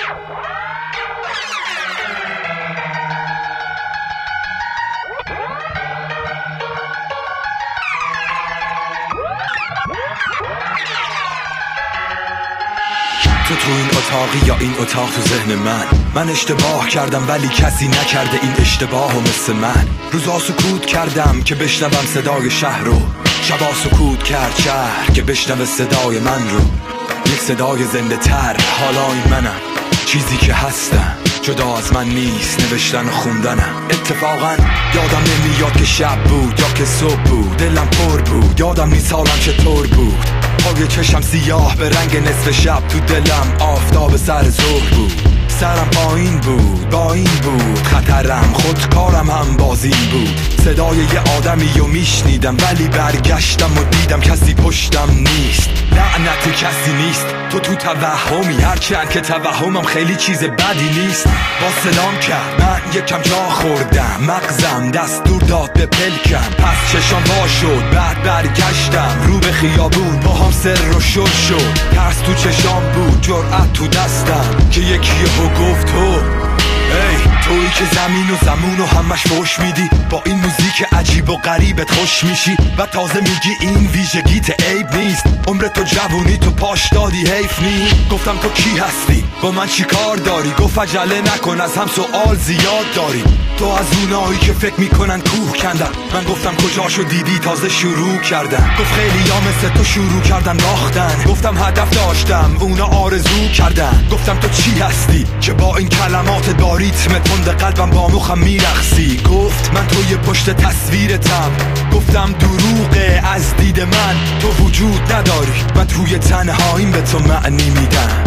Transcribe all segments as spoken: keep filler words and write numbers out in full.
تو تو این اتاقی یا این اتاق تو ذهن من من اشتباه کردم ولی کسی نکرده این اشتباهو مثل من. روزا سکوت کردم که بشنوم صدای شهر رو، شبا سکوت کرد شهر که بشنوه صدای من رو. یک صدای زنده تر، حالا این منم، چیزی که هستم جدا از من نیست، نوشتن و خوندنم. اتفاقا یادم نمیاد که شب بود یا که صبح بود، دلم پر بود، یادم نیست حالم چطور بود. پای چشم سیاه به رنگ نصف شب، تو دلم آفتاب سر ظهر بود. سرم پایین بود، با این بود خطرم، خودکارم هم بازین بود. صدای یه آدمی رو میشنیدم ولی برگشتم و دیدم کسی پشتم نیست. لعنت کسی نیست، تو تو توهمی، هرچند که توهمم خیلی چیز بدی نیست. با سلام کرد، من یکم جا خوردم، مغزم دستور داد به پلکم. پس چشام وا شد، بعد برگشتم رو به خیابون، با هم سر و شد شد. ترس تو چشام بود، جرأت تو دستم که یکی یهو گفت تو ای تویی که زمین و زمون و همش فوش میدی، با این موزیک عجیب و غریبت خوش میشی و تازه میگی این ویژگیت عیب نیست. عمر تو جوونی تو پاش دادی، حیف نی. گفتم تو کی هستی، با من چی کار داری؟ گفت عجله نکن، از هم سوال زیاد داری. تو از اونایی که فکر میکنن کوه کندن، من گفتم کجاشو دیدی تازه شروع کردن. گفت خیلی ها مثل تو شروع کردن باختن. گفتم هدف داشتم، اونا آرزو کردن. گفتم تو چی هستی که با این کلمات با ریتم تند قلبم با مخم میرقصی؟ گفت من توی پشت تصویرتم. گفتم دروغه از دید من، تو وجود نداری، من توی تنهاییم به تو معنی میدم.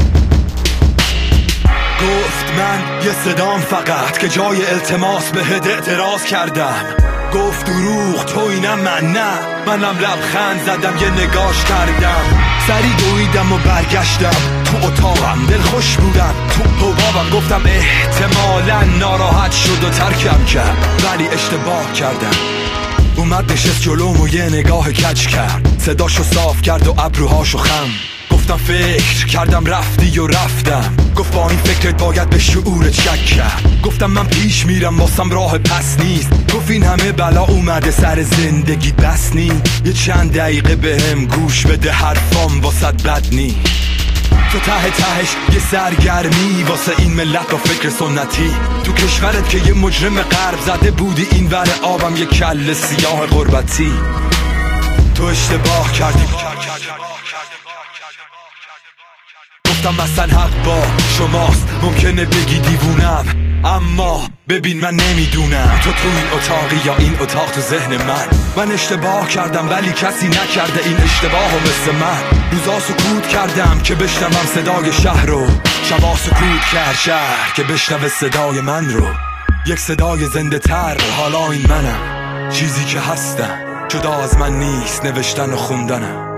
گفت من یه صدام فقط که جای التماس بهت اعتراض کردم. گفت دروغ تو اینم من نه، منم لبخند زدم یه نگاش کردم. سری دویدم و برگشتم تو اتاقم، دل خوش بودم تو حبابم. گفتم احتمالا ناراحت شد و ترکم کرد ولی اشتباه کردم. اومد نشست جلوم و یه نگاه کج کرد، صداشو صاف کرد و ابروهاشو خم. گفتم فکر کردم رفتی و رفتم. گفت با این فکرت باید به شعورت شک کرد. گفتم من پیش میرم واسم راه پس نیست. گفت این همه بلا اومده سر زندگی بس نی. یه چند دقیقه بهم گوش بده، حرفام واسط بد نی. تو ته تهش یه سرگرمی واسه این ملت با فکر سنتی. تو کشورت که یه مجرم غرب زده بودی این ور آبم یه کل سیاه غربتی. تو اشتباه کردی. گفتم مثلا حق با شماست، ممکنه بگی دیوونم اما ببین من نمیدونم تو تو این اتاقی یا این اتاق تو ذهن من. من اشتباه کردم ولی کسی نکرده این اشتباهو مثل من. روزا سکوت کردم که بشنوم صدای شهر رو، شبا سکوت کرد شهر که بشنوه صدای من رو. یک صدای زنده تر، حالا این منم، چیزی که هستم جدا از من نیست، نوشتن و خوندنم.